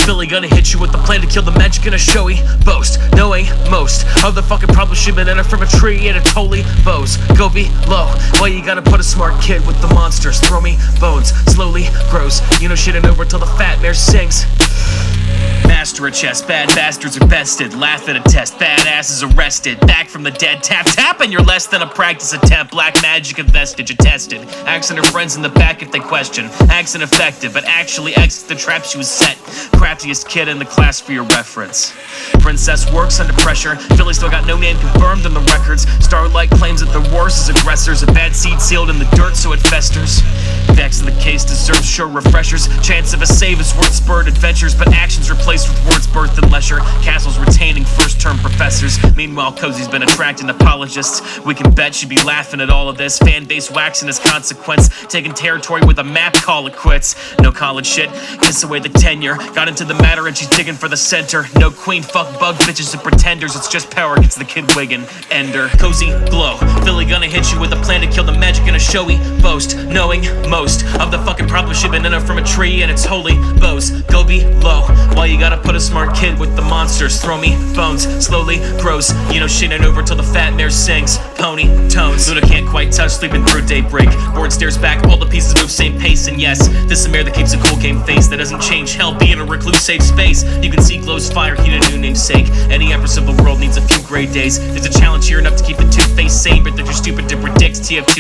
Philly gonna hit you with the plan to kill the magic in a showy boast. Knowing most of the fucking problems she been in it from a tree and it's holy bows. Go be low. Well, you gotta put a smart kid with the monsters. Throw me bones, slowly grows. You know shit ain't over till the fat mare sings. Master a chest, bad bastards are bested. Laugh at a test, badasses arrested. Back from the dead, tap tap, and you're less than a practice attempt. Black magic, a vestige attested. Asking her friends in the back if they question. Acts ineffective, but actually exits the trap she was set. Craftiest kid in the class for your reference. Princess works under pressure. Philly still got no name confirmed in the records. Starlight claims that they're worse as aggressors. A bad seed sealed in the dirt so it festers. Facts of the case deserves sure refreshers. Chance of a save is worth spurred adventures, but actions replaced with words birthed in leisure. Castles retaining first-term professors. Meanwhile, Cozy's been attracting apologists. We can bet she'd be laughing at all of this. Fan base waxing as consequence. Taking territory with a map, call it quits. No college shit, kiss away the tenure. Got into the matter and she's digging for the center. No queen, fuck bug bitches and pretenders. It's just power gets the kid wiggin'. Ender, Cozy glow. Philly gonna hit you with a plan to kill the magic in a showy boast. Knowing most of the fucking problems she been in it from a tree and it's holy bows. Go be low. While you gotta put a smart kid with the monsters. Throw me bones, slowly grows. You know shit ain't over till the fat mare sings. Pony tones. Luna can't quite touch, sleeping through daybreak. Board stares back, all the pieces move same pace. And yes, this is a mare that keeps a cool game face. That doesn't change, hell be in a recluse safe space. You can see glows fire, heat a new namesake. Any empress of the world needs a few gray days. There's a challenge here enough to keep the two-faced sane, but they're too stupid to predict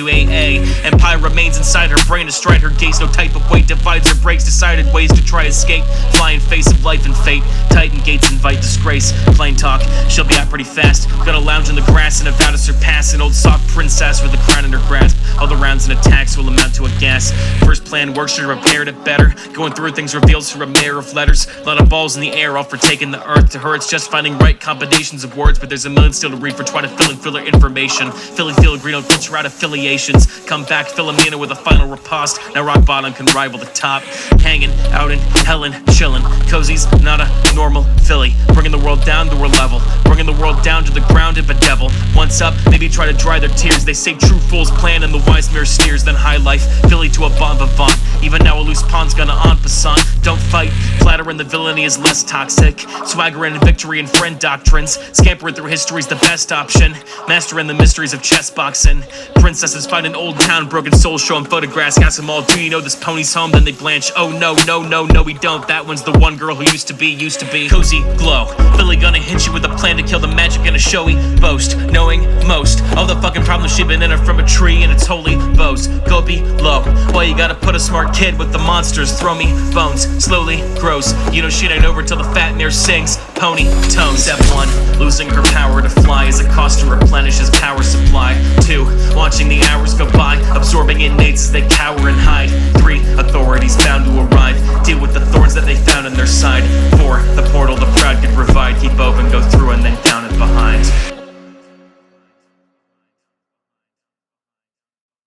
TF2AA. Empire remains inside her brain, astride her gaze. No type of weight divides her breaks. Decided ways to try escape. Flying face of life and fate. Titan gates invite disgrace. Plain talk, she'll be out pretty fast. Gonna lounge in the grass and about to surpass an old soft princess with a crown in her grasp. All the rounds and attacks will amount to a gas. First plan works, should've repaired it better. Going through things reveals her a mare of letters. Lot of balls in the air, all for taking the earth. To her it's just finding right combinations of words, but there's a million still to read for trying to fill in filler information. Philly Filigree don't filter out affiliations. Come back Philomena with a final riposte. Now rock bottom can rival the top. Hanging out in Helen, chillin'. Cozy's not a normal Philly. Bringing the world down to her level. Bringing the world down to the ground and bedevil. Once up, maybe try to dry their tears. They say true fools plan and the wise mirror sneers. Then high life, Philly to a bon vivant. Even now a loose pawn's gonna en passant. Don't fight, flattering the villainy is less toxic. Swaggering victory and friend doctrines. Scampering through history's the best option. Mastering the mysteries of chess boxing. Princesses find an old town, broken souls show 'em photographs. Ask them all, do you know this pony's home? Then they blanch, oh no, no, no, no we don't. That one's the one girl who used to be. Cozy glow. Philly gonna hit you with a plan to kill the magic in a showy boast. Knowing most of the fucking problems she been in it from a tree and it's holy bows. Go be low. Well, you gotta put a smart kid with the monsters. Throw me bones, slowly grows. You know shit ain't over till the fat mare sings. Pony tones. Step 1, losing her power to fly as a cost to replenish his power supply. 2, watching the hours go by, absorbing inmates as they cower and hide. 3, authorities bound to arrive, deal with the thorns that they found on their side. 4, the portal, the proud